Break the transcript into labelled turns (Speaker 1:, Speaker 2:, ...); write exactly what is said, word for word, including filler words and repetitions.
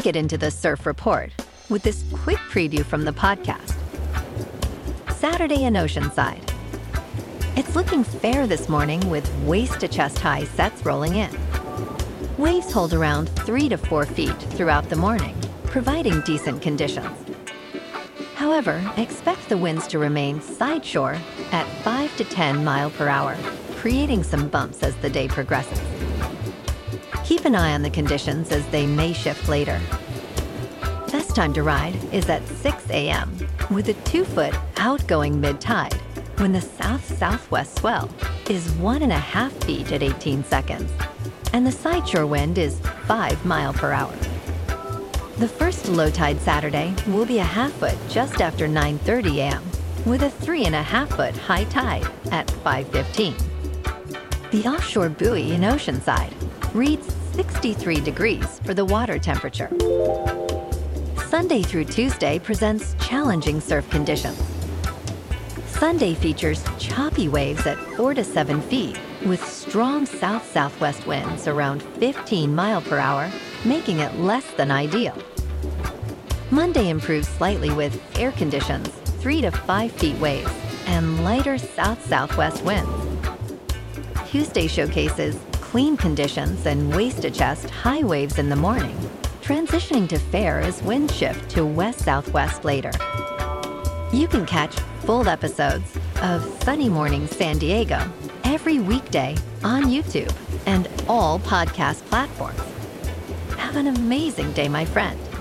Speaker 1: get into the surf report with this quick preview from the podcast. Saturday in Oceanside. It's looking fair this morning with waist to chest high sets rolling in. Waves hold around three to four feet throughout the morning, providing decent conditions. However, expect the winds to remain side shore at five to ten mile per hour, creating some bumps as the day progresses. Keep an eye on the conditions as they may shift later. Best time to ride is at six a.m. with a two-foot outgoing mid-tide when the south-southwest swell is one and a half feet at eighteen seconds, and the sideshore wind is five mile per hour. The first low tide Saturday will be a half foot just after nine thirty a.m. with a three and a half foot high tide at five fifteen. The offshore buoy in Oceanside reads sixty-three degrees for the water temperature. Sunday through Tuesday presents challenging surf conditions. Sunday features choppy waves at four to seven feet with strong south-southwest winds around fifteen mile per hour, making it less than ideal. Monday improves slightly with fair conditions, three to five feet waves, and lighter south-southwest winds. Tuesday showcases clean conditions and waist to chest high waves in the morning, transitioning to fair as winds shift to west-southwest later. You can catch full episodes of Sunny Morning San Diego every weekday on YouTube and all podcast platforms. Have an amazing day, my friend.